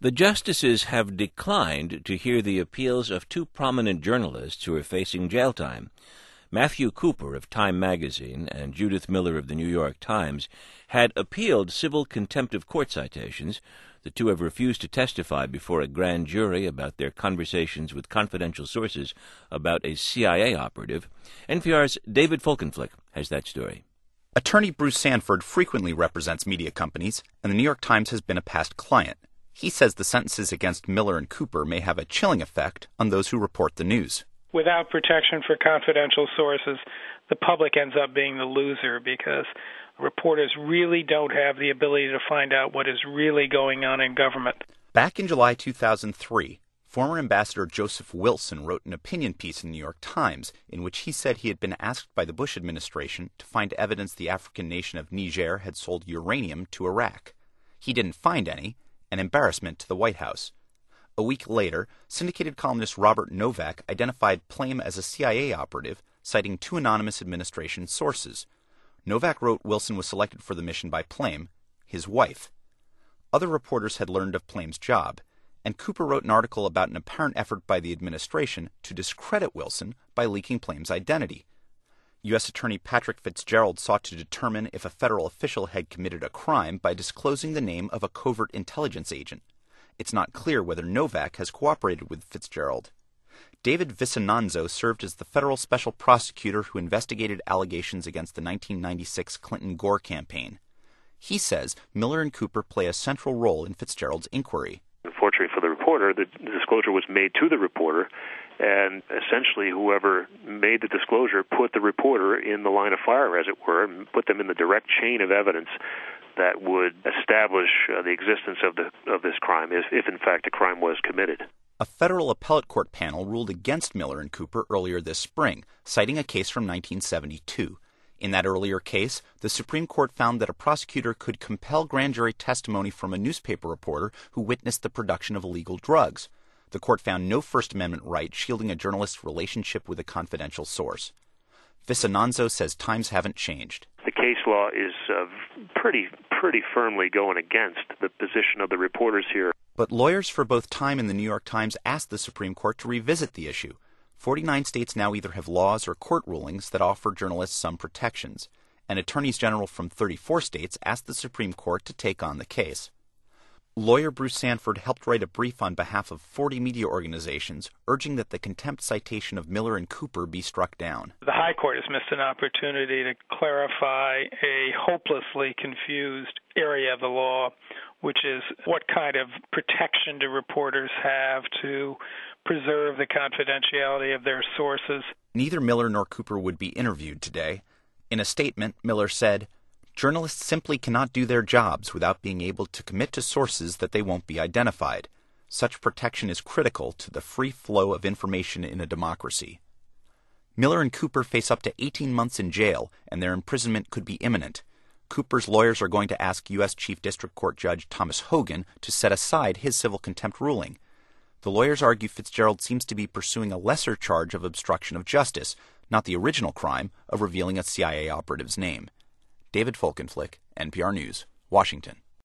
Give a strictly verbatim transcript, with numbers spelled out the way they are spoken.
The justices have declined to hear the appeals of two prominent journalists who are facing jail time. Matthew Cooper of Time magazine and Judith Miller of the New York Times had appealed civil contempt of court citations. The two have refused to testify before a grand jury about their conversations with confidential sources about a C I A operative. N P R's David Folkenflik has that story. Attorney Bruce Sanford frequently represents media companies, and the New York Times has been a past client. He says the sentences against Miller and Cooper may have a chilling effect on those who report the news. Without protection for confidential sources, the public ends up being the loser because reporters really don't have the ability to find out what is really going on in government. Back in July two thousand three, former Ambassador Joseph Wilson wrote an opinion piece in the New York Times in which he said he had been asked by the Bush administration to find evidence the African nation of Niger had sold uranium to Iraq. He didn't find any, an embarrassment to the White House. A week later, syndicated columnist Robert Novak identified Plame as a C I A operative, citing two anonymous administration sources. Novak wrote Wilson was selected for the mission by Plame, his wife. Other reporters had learned of Plame's job, and Cooper wrote an article about an apparent effort by the administration to discredit Wilson by leaking Plame's identity. U S Attorney Patrick Fitzgerald sought to determine if a federal official had committed a crime by disclosing the name of a covert intelligence agent. It's not clear whether Novak has cooperated with Fitzgerald. David Vicinanzo served as the federal special prosecutor who investigated allegations against the nineteen ninety-six Clinton-Gore campaign. He says Miller and Cooper play a central role in Fitzgerald's inquiry. Unfortunately for the reporter, the disclosure was made to the reporter, and essentially whoever made the disclosure put the reporter in the line of fire, as it were, and put them in the direct chain of evidence that would establish uh, the existence of the of this crime, if, if in fact a crime was committed. A federal appellate court panel ruled against Miller and Cooper earlier this spring, citing a case from nineteen seventy-two. In that earlier case, the Supreme Court found that a prosecutor could compel grand jury testimony from a newspaper reporter who witnessed the production of illegal drugs. The court found no First Amendment right shielding a journalist's relationship with a confidential source. Vicinanzo says times haven't changed. The case law is uh, pretty, pretty firmly going against the position of the reporters here. But lawyers for both Time and the New York Times asked the Supreme Court to revisit the issue. Forty-nine states now either have laws or court rulings that offer journalists some protections, and attorneys general from thirty-four states asked the Supreme Court to take on the case. Lawyer Bruce Sanford helped write a brief on behalf of forty media organizations urging that the contempt citation of Miller and Cooper be struck down. The High Court has missed an opportunity to clarify a hopelessly confused area of the law, which is what kind of protection do reporters have to preserve the confidentiality of their sources. Neither Miller nor Cooper would be interviewed today. In a statement, Miller said, "Journalists simply cannot do their jobs without being able to commit to sources that they won't be identified. Such protection is critical to the free flow of information in a democracy." Miller and Cooper face up to eighteen months in jail, and their imprisonment could be imminent. Cooper's lawyers are going to ask U S Chief District Court Judge Thomas Hogan to set aside his civil contempt ruling. The lawyers argue Fitzgerald seems to be pursuing a lesser charge of obstruction of justice, not the original crime of revealing a C I A operative's name. David Folkenflik, N P R News, Washington.